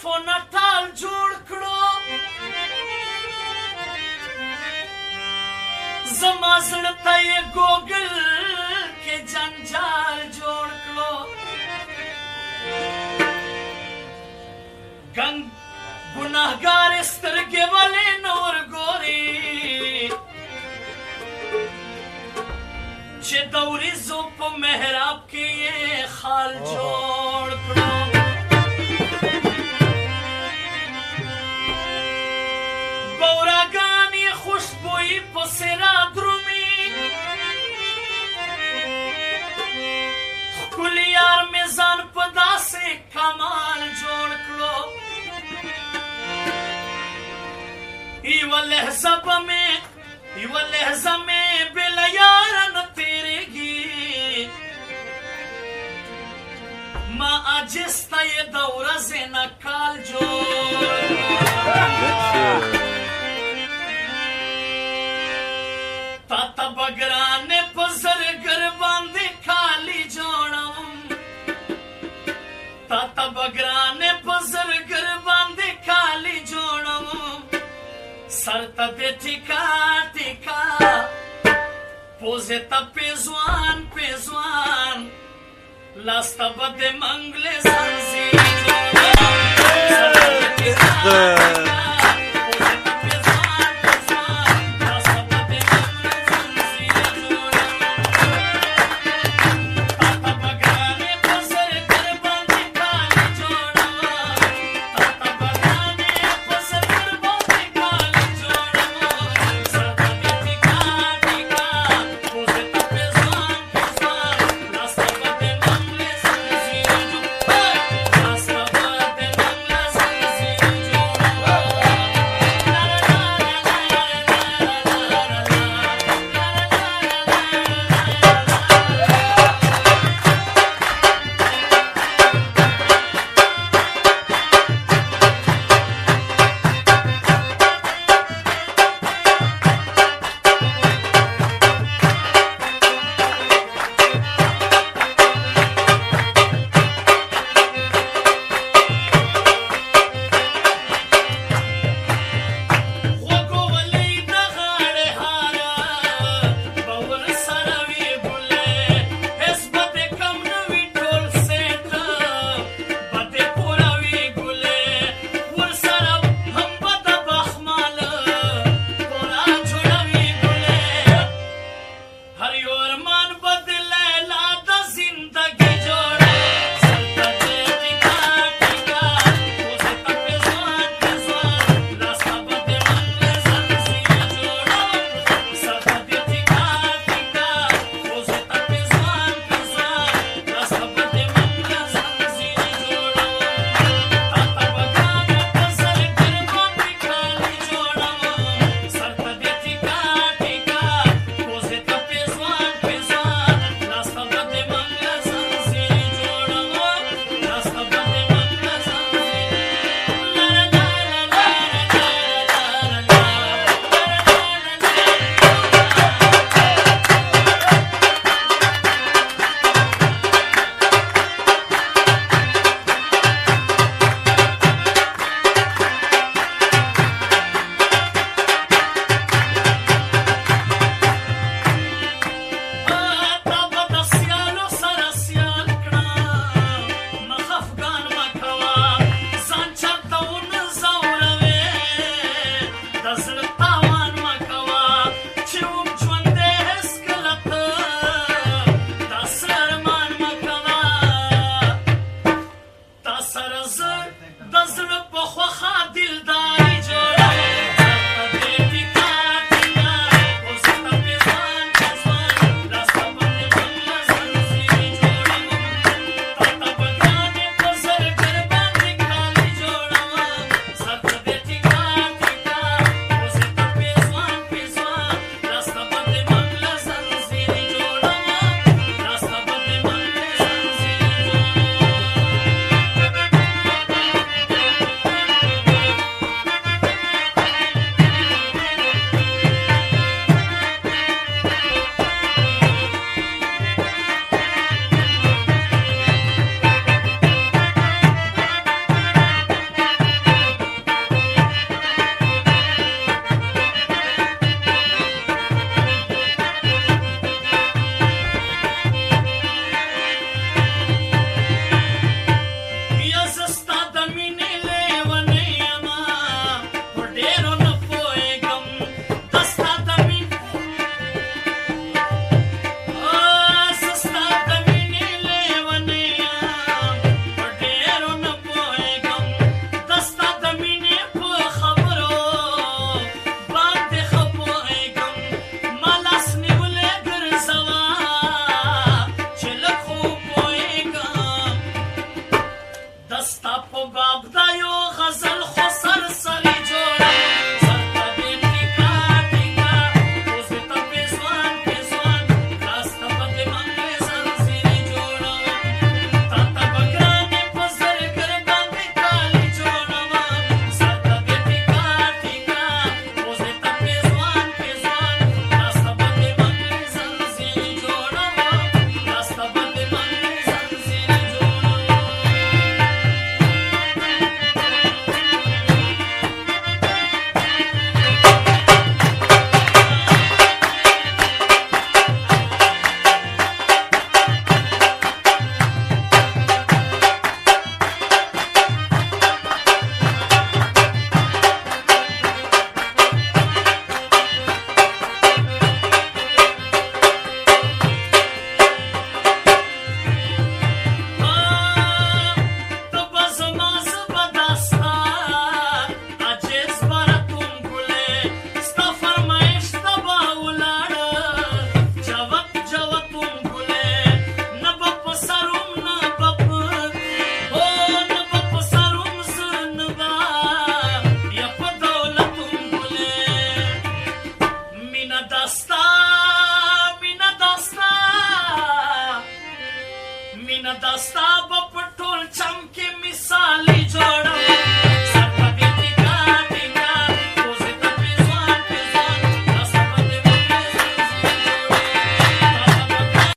صفو نټال جوړ کړو زما زړه ته یې ګوګل کې جنجال جوړ کړو ګناهګار سترګې ولې نور ګوري چې د وریځو په محراب کې یې خال جوړ کړو بوراګانې خوشبويي پسې را درومي ښکلي یار مې ځان په داسې کمال جوړ کړو یوه لحظه مې بله یاره نه تېرېږي ما عاجز ته یې د ورځې نه کال جوړ تا ته به ګرانې په زرګر باندې کالي جوړوم تا ته به ګرانې په زرګر باندې کالي جوړوم سر ته دې ټیکا ټیکا پوزې ته پیزوان پیزوان لاس ته به دې منګلې زنځیر جوړوم مینه دستا په